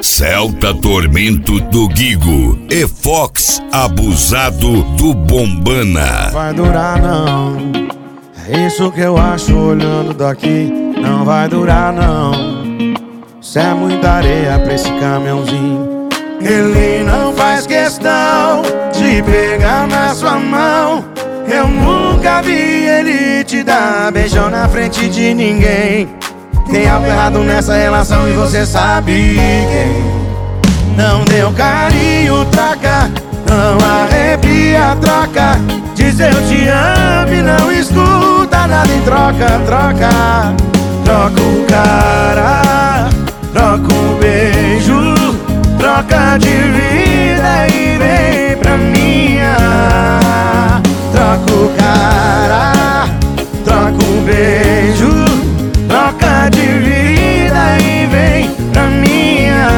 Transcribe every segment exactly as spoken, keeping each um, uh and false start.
Celta Tormento do Guigo e Fox Abusado do Bombana. Vai durar não, é isso que eu acho olhando daqui. Não vai durar não, isso é muita areia pra esse caminhãozinho. Ele não faz questão de pegar na sua mão. Eu nunca vi ele te dar beijão na frente de ninguém. Tem algo errado nessa relação e você sabe quem. Não deu carinho, troca. Não arrepia, troca. Diz eu te amo e não escuta nada em troca, troca. Troca o cara, troca o beijo, troca de vida e vem pra minha. Troca o cara, troca o beijo, troca de vida e vem pra minha.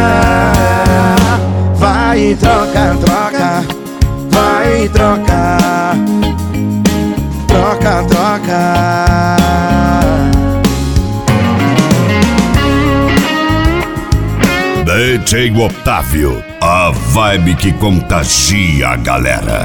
Vai troca, troca, vai troca, troca, troca. D J Otávio, a vibe que contagia a galera.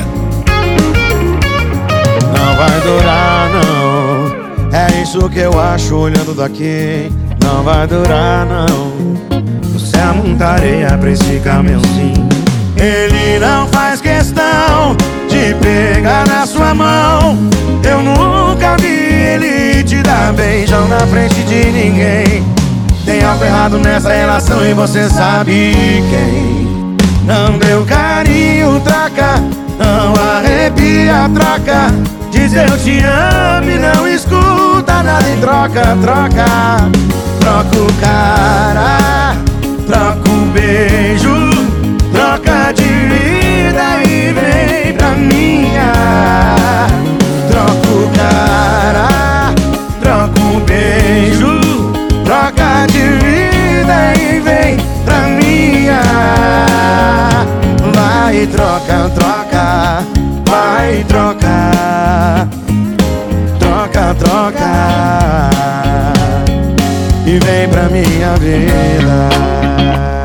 Não vai durar não, é isso que eu acho olhando daqui. Não vai durar não, você é muita areia pra esse caminhãozinho. Ele não faz questão de pegar na sua mão. Eu nunca vi ele te dar beijão na frente de ninguém. Tem algo errado nessa relação e você sabe quem. Não deu carinho, troca. Não arrepia, troca. Diz eu te amo e não escuta nada em troca, troca. Troca o cara, troca o beijo, troca de vida e vem pra minha. Troca o cara, troca o beijo, troca de vida e vem pra minha. Vai troca, troca, vai troca, troca, troca e vem pra minha vida.